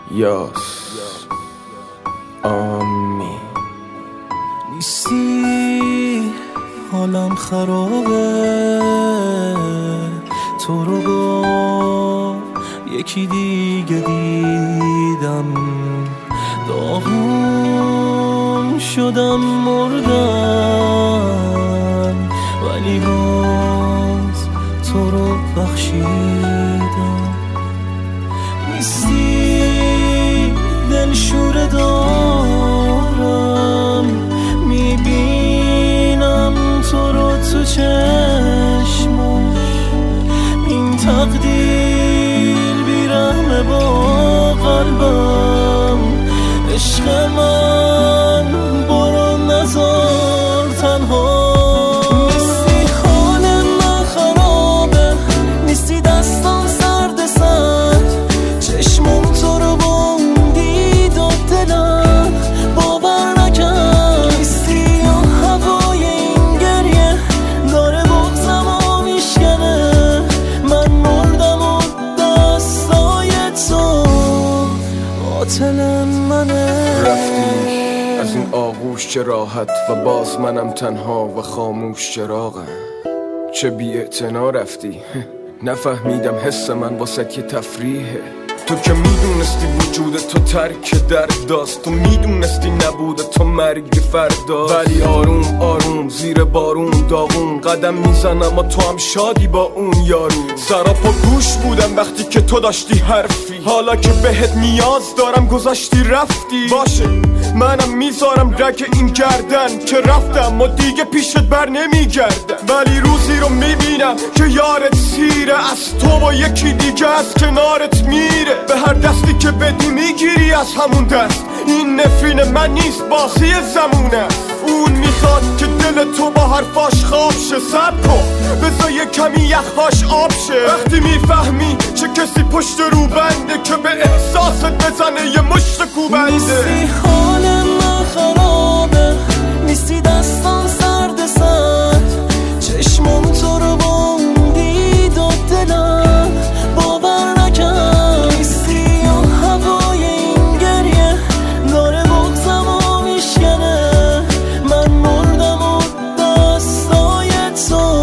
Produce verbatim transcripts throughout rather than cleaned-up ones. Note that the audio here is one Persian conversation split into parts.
یاس آمی نیستی حالم خرابه، تو رو با یکی دیگه دیدم، داغون شدم مردم، ولی باز تو رو بخشیدم. نیستی دلشوره دارم، میبینم تو رو تو چشماش، این تقدیر بیرحمه با قلبم. عشق من برو نذار تنها. نیستی حال من خرابه، نیستی دستم سرد سرد، چشمم تو رو بندید و دلم باور نکرد. نیستی و هوای این گریه داره بغزم و میشکنه، من مردم و دستای تو قاتل منه. رفتی از این آغوش چه راحت و باز منم تنها و خاموش چراغم. چه بی اعتنا رفتی، نفهمیدم حس من واسه که تفریحه. تو که میدونستی وجود تو ترک درد داست، تو میدونستی نبوده تو مرگ فردا، ولی آروم آروم زیر بارون داغون قدم میزنم و تو هم شادی با اون یارو. سراپا گوش بودم وقتی که تو داشتی حرفی، حالا که بهت نیاز دارم گذاشتی رفتی. باشه منم میذارم رگ این گردن که رفتم و دیگه پیشت بر نمیگردم، ولی روزی رو میبینم که یارت سیره، از تو با یکی دیگه از کنارت میره. به هر دستی که بدی میگیری از همون دست، این نفرین من نیست بازی زمونه. اون میخواد که دل تو با حرفاش خواب شه، صبر کن بذار یه کمی یخهاش آب شه. وقتی میفهمی چه کسی پشت رو بنده که به احساست بزنه یه مشت کوبنده. نیستی حال من خرابه، نیستی دستم سرد سرد، چشمم تو رو بندید و دلم باور نکرد. نیستی و هوای این گریه داره بغزم و میشکنه، من مردم و دستای تو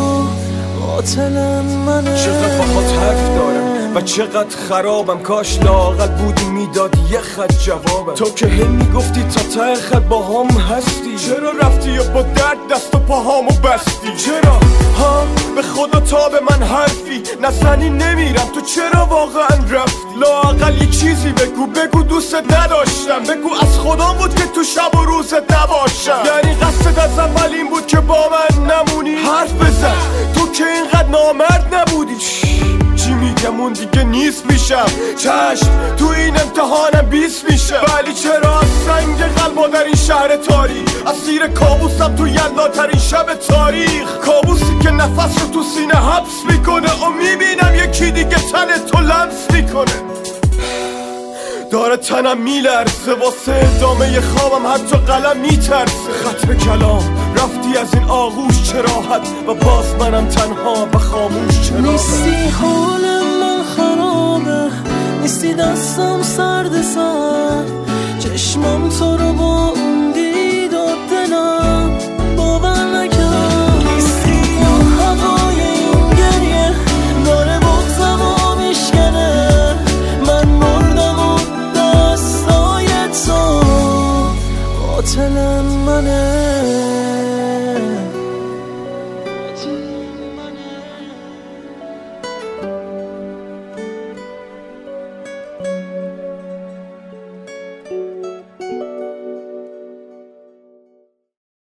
قاتل منه. چقدر باهات حرف دارم و چقدر خرابم، کاش لااقل بودی میدادی یه خط جوابم. تو که هی میگفتی تا ته خط با هم هستی، چرا رفتی و با درد دست و پاهامو بستی؟ چرا ها به خدا تا به من حرفی نزنی نمیرم، تو چرا واقعا رفتی؟ لااقل یه چیزی بگو، بگو دوست نداشتم، بگو از خدا بود که تو شب و روزت نباشم. یعنی قصد از اول این بود که با من نمونی؟ حرف بزن تو که اینقدر نامرد نبودی. چی میگم اون دیگه نیست میشم، چشم تو این امتحانم بیست میشه، ولی چرا از سنگ قلبا در این شهر تاریک، اسیر کابوسم تو یلاترین شب تاریخ. کابوسی که نفس رو تو سینه حبس میکنه و میبینم یکی دیگه تن تو لمس میکنه. داره تنم میلرزه واسه ادامه خوابم، حتی قلم میترسه. ختم کلام رفتی از این آغوش چه راحت و باز منم تنها و خاموش چرا. نیستی حال من خرابه، نیستی دستم سرد سرد، چشمم تو رو بندید و دلم